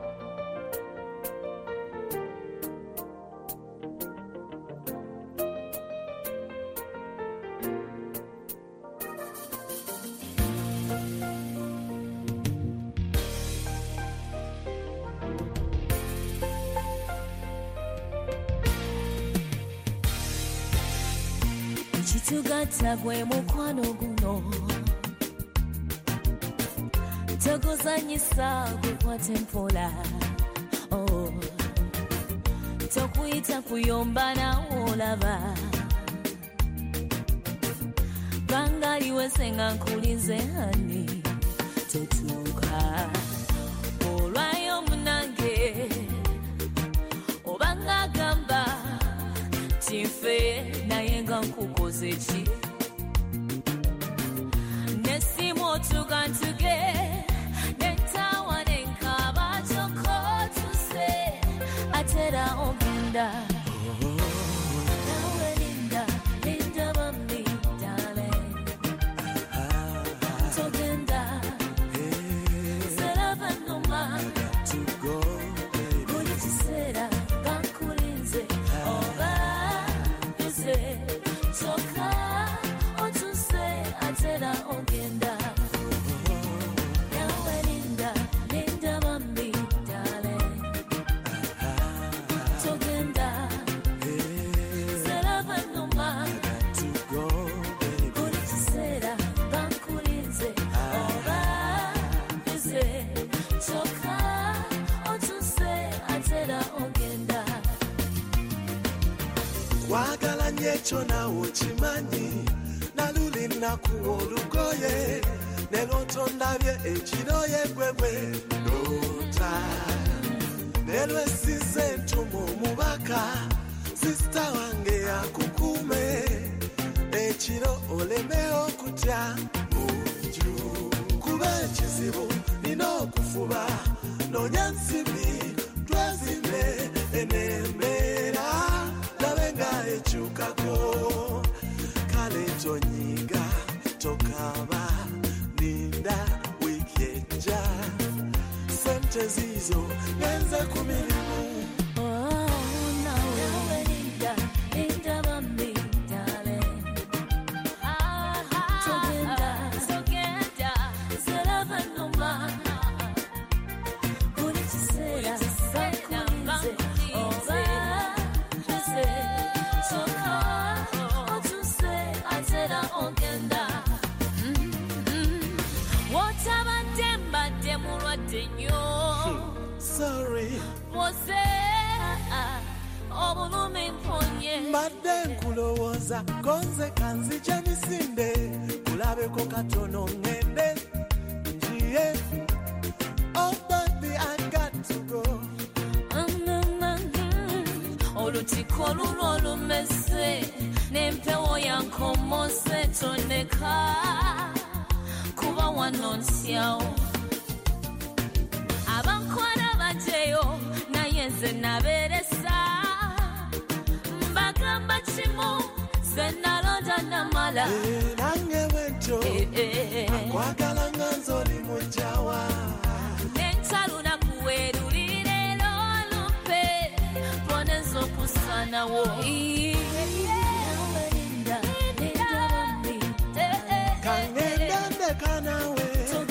Chitugatta gwe mukwano guno toguzanyisa gukwate mpola oh. Tokuyita kuyomba nawo olaba bangaliwe senga nkulize hani totuuka olwayo munange obanga gamba tinfe naye nga nkukoze ki nesimu otuga ntuge nentawa nenkaba kyokotuse atera ogenda nawe linda linda bambi darling togenda serava noma buli kiseera bankulinze oba Soka otuse atera ogenda nawe linda linda bambi darling togenda serava noma buli kiseera bankulinze oba bize soka otuse atera ogenda wagala nyecho nawo chimanyi naluli nakuwa olugoye nelotondabye ekiroye gwegwe lota nelwesize entumo omubaka sisita wange akukume ekiro olemewo okutya munju kuba ekizibu nina okufuba nonya nsibi twezime enembeera labenga echukako kale tonyiga tokaba linda wikeja sente zizo ngenze kumirimu Sorry. Wose obulume mponye Mbadde nkulowooza gonze kanzija misinde kulabeko katono ngende njiye oh baby I got to go olutiko luno olumese n'empewo yankomose toneka kuba wanonsyawo abankwara bajeyo naye nze naberesa mbagamba kimu ze nalonda namala nange bwentyo akwagala nga nzoli mujawa nentaluna kuwerulire lolupe boneza okusanawo kangenda ndeka nawe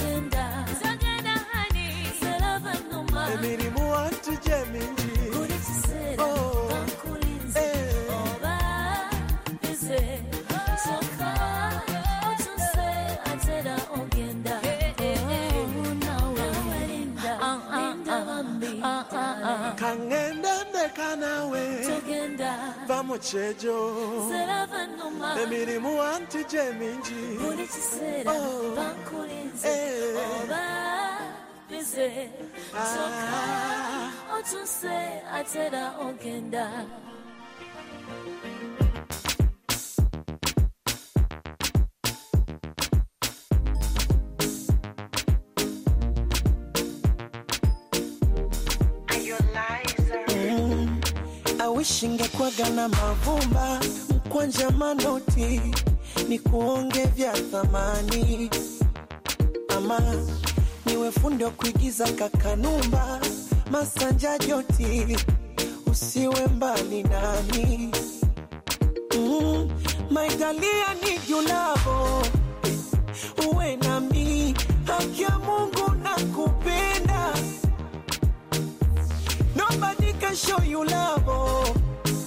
emirimu wantu gye mingi oh, eh. Kangenda ndeka nawe va mu kyejo emirimu wantu gye mingi oh, eh. Soka otuse atera ogenda Are you alive? Ushingekwaga na mavumba, mkwanja manoti, ni kuonge vya thamani. Ama niwe fundi wa kuigiza kakanumba, masanja joti, usiwe mbali nami. Mm, my galia ni julavo, uwe nami, haki ya Mungu nakupenda. Nobody can show you love,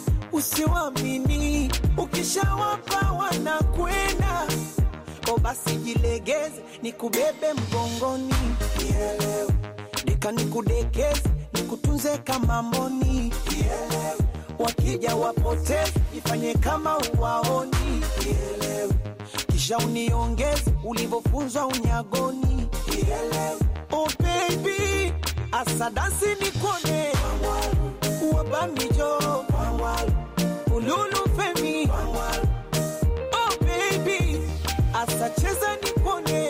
usiwamini, ukishawapa wanakwenda. O basi jilegeze, nikubebe mgongoni, nielewe. Nika nikudekeze, nikutunze kama mboni, nielewe. Wakija wapoteze, nifanye kama uwaoni, nielewe. Kisha uniongeze, ulivofunzwa unyagoni, nielewe. Oh baby, asadasi nikone, uwabamijo, ululu femi. Oh baby, asacheza nikone,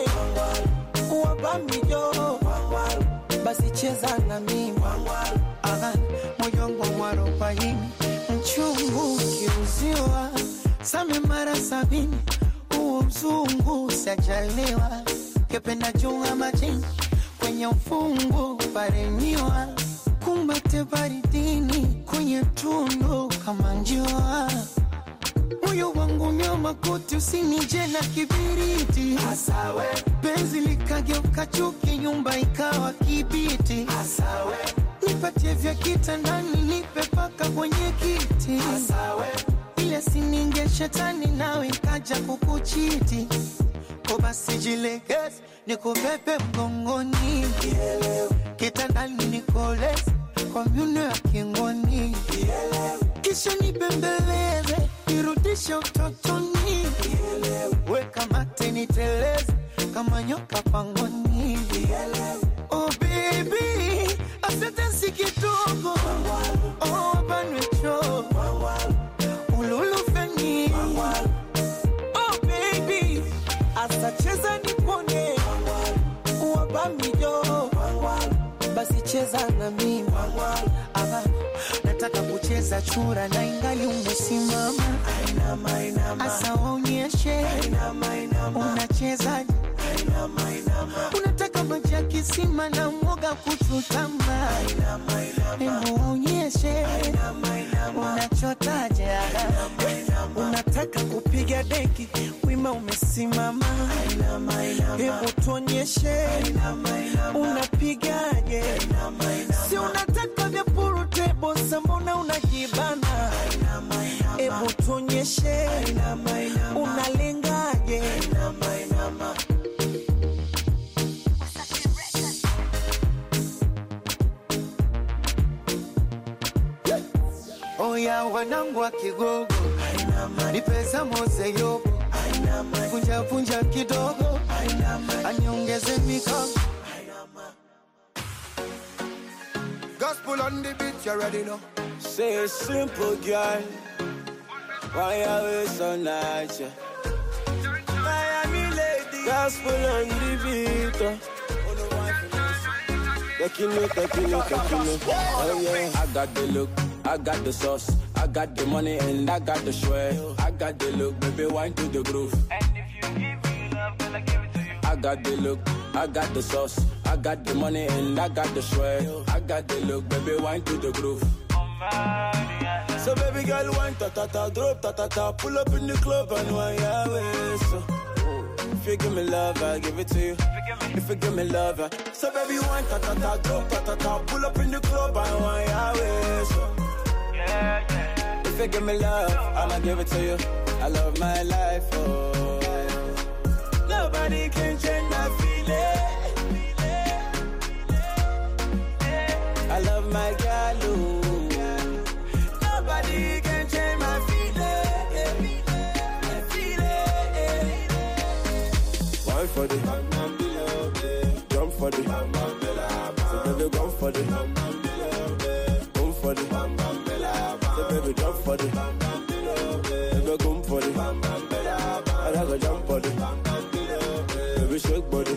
uwabamijo, basi cheza na mimi. Aha, moyo wangu mwarobaini, mchungu kiuziwa, same mara sabini, uo mzungu sajaliwa. Kependa junga majini, kwenye ufungu paremiwa. Kumbate baridini, kwenye tundu kama njua. Moyo wangu nyoma kuti, usinije na kibiriti. Asawe penzi likageuka chuki, nyumba ikawa kibiti. Asawe nipatie vya kitandani, nipe paka kwenye kiti. Asawe ile sininge shetani, nawe kaja kukuchiti. Ko basi jilegeze, nikubebe mgongoni, kitandani nikoleze, kwa miuno ya kingoni. Kisha nibembeleze, nirudishe utotoni. Weka mate niteleze, kama nyoka pangoni. Oh baby, asante si kidogo, oh banwecho, ululu feni. Oh baby, asacheza nipone, uwabamijo, basi cheza na mimi. Aha, nataka kucheza chura na ingali umesimama. Asa waonyeshe, unacheza. Unataka maji ya kisima na mwoga kuchutama. Hebu waonyeshe, unachotaje. Unataka kupiga deki, wima umesimama. Hebu tuonyeshe, unapigaje. Si unataka vya purutebo, mbona unajibana. Hebu tuonyeshe, unalengaje. Oya wanangu wa Kigogo, ni pesa mose yobo. Punja punja kidogo, aniongeze mikono. Gospel on the beat, you already know. Say a simple girl, why are we so nice? Yeah? Miami lady, gospel on the beat. Taking it, taking it, taking it. Oh yeah, I got the look, I got the sauce, I got the money and I got the swag. I got the look, baby, wine to the groove. And if you give me love, then I give it to you. I got the look, I got the sauce, I got the money and I got the swag. I got the look, baby, wine to the groove. So baby girl, wine ta ta ta, drop ta ta ta, pull up in the club and wine your waist. So, if you give me love, I give it to you. If you give me love, I... so baby wine ta ta ta, drop ta ta ta, pull up in the club and wine your waist. So, yeah, yeah. If you give me love, I'ma give it to you. I love my life, oh. Nobody can change my feeling. I love my girl, oh. Nobody can change my feeling. My feeling. Why for the jump for the so baby go for the go for the so baby jump for the baby go for the I gotta jump for the baby shake body.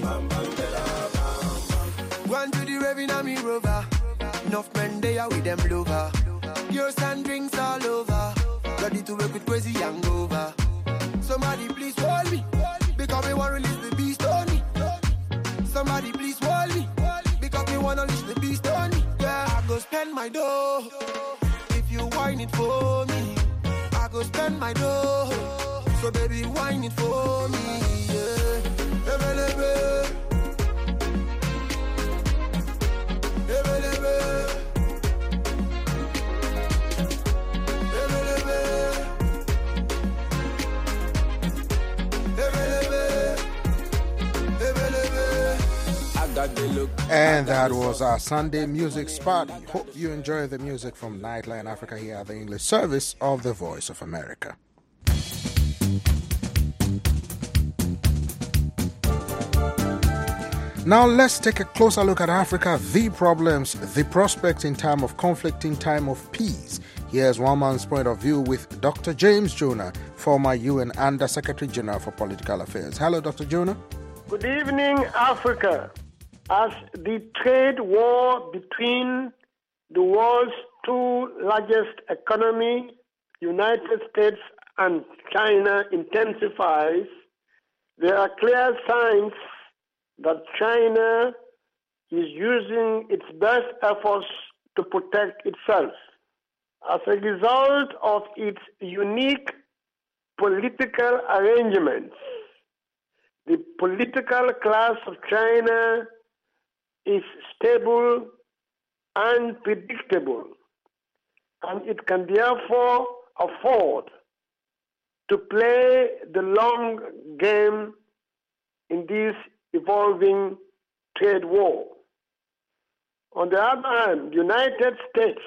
Go on to the Revina me rover. Enough men they are with them lover. Girls and drinks all over. Ready to work with crazy hangover. Somebody please hold me, because we want to release the beast on me. Somebody please hold me, because we want to release the beast on me. Yeah, I go spend my dough. If you whine it for me, I go spend my dough. So baby, whine it for me. Yeah, ebelebe. Ebelebe. And that was our Sunday music spot. Hope you enjoy the music from Nightline Africa here at the English service of the Voice of America. Now let's take a closer look at Africa, the problems, the prospects in time of conflict, in time of peace. Here's one man's point of view with Doctor James Jonah, former U N Under Secretary General for Political Affairs. Hello, Doctor Jonah. Good evening, Africa. As the trade war between the world's two largest economies, United States and China, intensifies, there are clear signs that China is using its best efforts to protect itself. As a result of its unique political arrangements, the political class of China is stable and predictable, and it can therefore afford to play the long game in this evolving trade war. On the other hand, the United States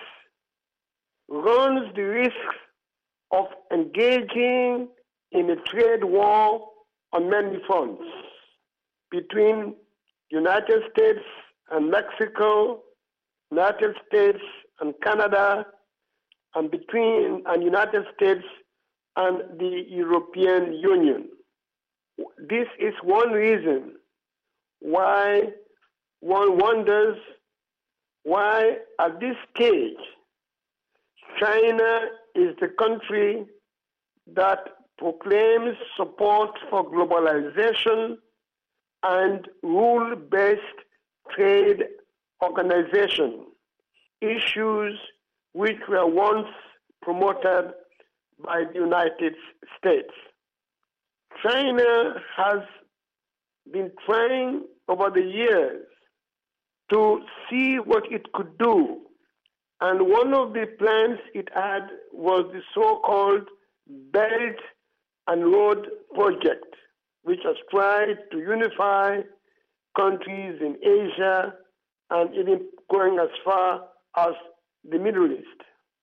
runs the risk of engaging in a trade war on many fronts between United States and Mexico, United States and Canada, and between and United States and the European Union. This is one reason why one wonders why at this stage China is the country that proclaims support for globalization and rule-based trade organization, issues which were once promoted by the United States. China has been trying over the years to see what it could do, and one of the plans it had was the so-called Belt and Road Project, which has tried to unify countries in Asia and even going as far as the Middle East.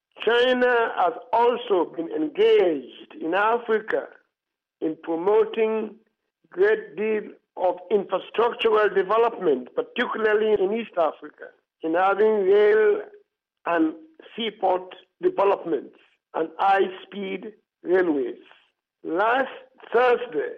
China has also been engaged in Africa in promoting a great deal of infrastructural development, particularly in East Africa, in having rail and seaport developments and high-speed railways. Last Thursday,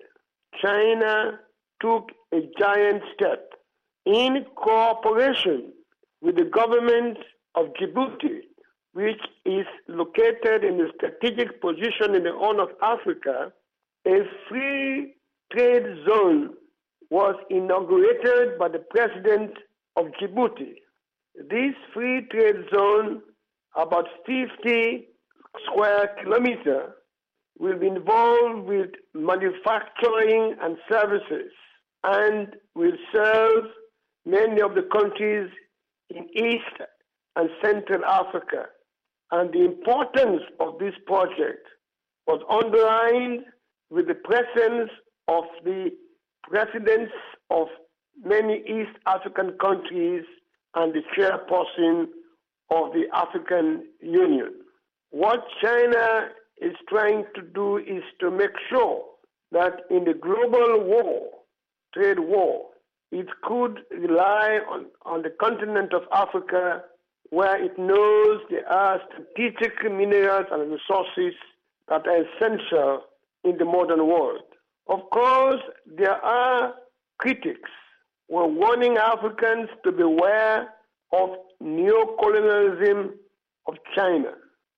China took a giant step in cooperation with the government of Djibouti, which is located in a strategic position in the Horn of Africa. A free trade zone was inaugurated by the president of Djibouti. This free trade zone, about fifty square kilometers, will be involved with manufacturing and services and will serve many of the countries in East and Central Africa. And the importance of this project was underlined with the presence of the presidents of many East African countries and the chairperson of the African Union. What China is trying to do is to make sure that in the global war, trade war, it could rely on, on the continent of Africa, where it knows there are strategic minerals and resources that are essential in the modern world. Of course, there are critics who are warning Africans to beware of neocolonialism of China.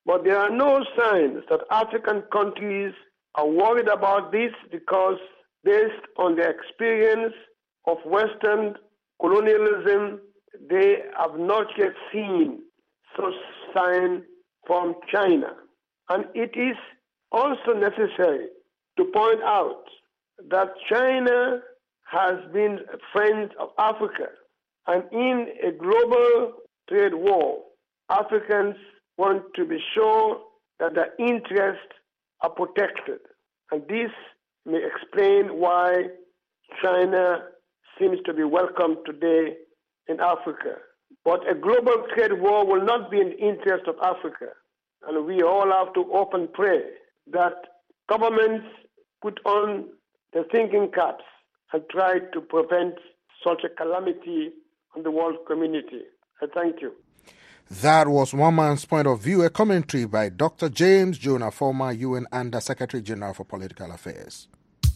But there are no signs that African countries are worried about this because based on their experience of Western colonialism, they have not yet seen such sign from China. And it is also necessary to point out that China has been a friend of Africa. And in a global trade war, Africans want to be sure that their interests are protected. And this may explain why China seems to be welcome today in Africa. But a global trade war will not be in the interest of Africa. And we all have to hope and pray that governments put on the thinking caps and try to prevent such a calamity on the world community. I thank you. That was one man's point of view, a commentary by Doctor James Jonah, former U N Under Secretary General for Political Affairs.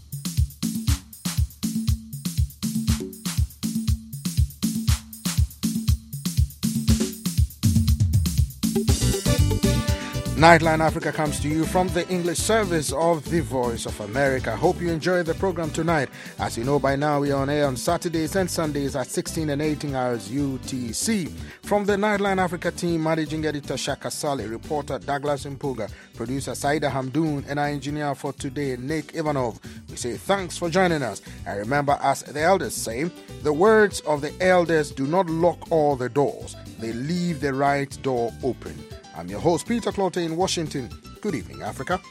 Nightline Africa comes to you from the English service of the Voice of America. Hope you enjoyed the program tonight. As you know by now, we are on air on Saturdays and Sundays at sixteen and eighteen hours U T C. From the Nightline Africa team, Managing Editor Shaka Saleh, reporter Douglas Mpuga, producer Saida Hamdoun, and our engineer for today, Nick Ivanov, we say thanks for joining us. And remember, as the elders say, the words of the elders do not lock all the doors. They leave the right door open. I'm your host, Peter Clotte in Washington. Good evening, Africa.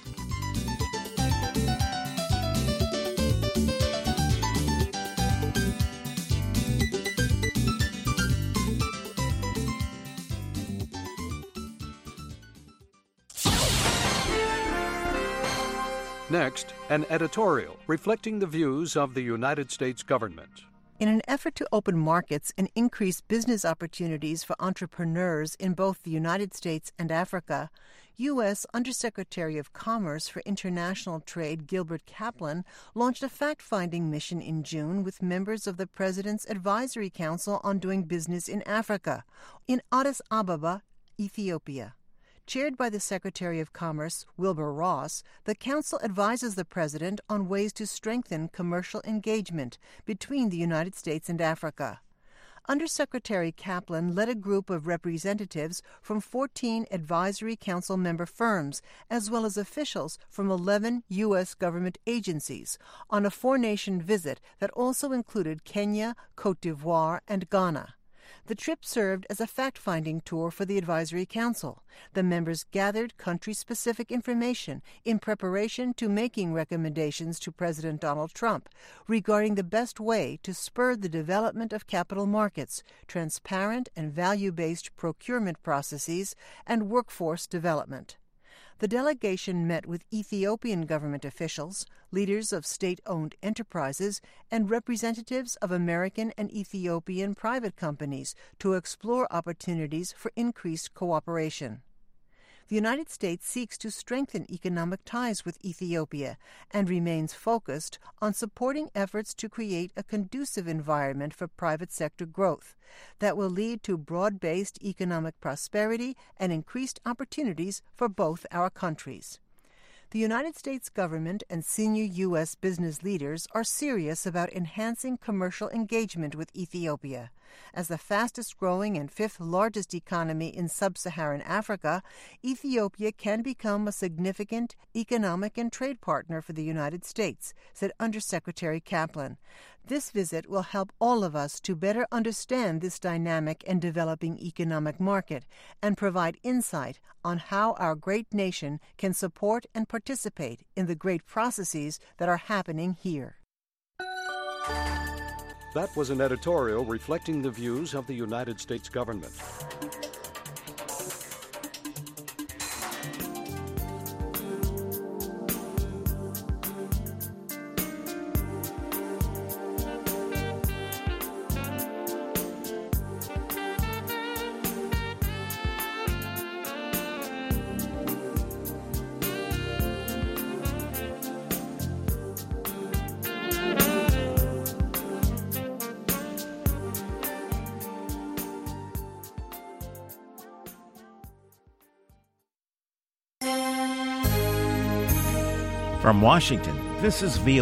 Next, an editorial reflecting the views of the United States government. In an effort to open markets and increase business opportunities for entrepreneurs in both the United States and Africa, U S Undersecretary of Commerce for International Trade Gilbert Kaplan launched a fact-finding mission in June with members of the President's Advisory Council on Doing Business in Africa in Addis Ababa, Ethiopia. Chaired by the Secretary of Commerce, Wilbur Ross, the Council advises the President on ways to strengthen commercial engagement between the United States and Africa. Undersecretary Kaplan led a group of representatives from fourteen Advisory Council member firms, as well as officials from eleven U S government agencies, on a four-nation visit that also included Kenya, Cote d'Ivoire, and Ghana. The trip served as a fact-finding tour for the Advisory Council. The members gathered country-specific information in preparation to making recommendations to President Donald Trump regarding the best way to spur the development of capital markets, transparent and value-based procurement processes, and workforce development. The delegation met with Ethiopian government officials, leaders of state-owned enterprises, and representatives of American and Ethiopian private companies to explore opportunities for increased cooperation. The United States seeks to strengthen economic ties with Ethiopia and remains focused on supporting efforts to create a conducive environment for private sector growth that will lead to broad-based economic prosperity and increased opportunities for both our countries. The United States government and senior U S business leaders are serious about enhancing commercial engagement with Ethiopia. As the fastest-growing and fifth-largest economy in sub-Saharan Africa, Ethiopia can become a significant economic and trade partner for the United States, said Undersecretary Kaplan. This visit will help all of us to better understand this dynamic and developing economic market and provide insight on how our great nation can support and participate in the great processes that are happening here. That was an editorial reflecting the views of the United States government. From Washington, this is V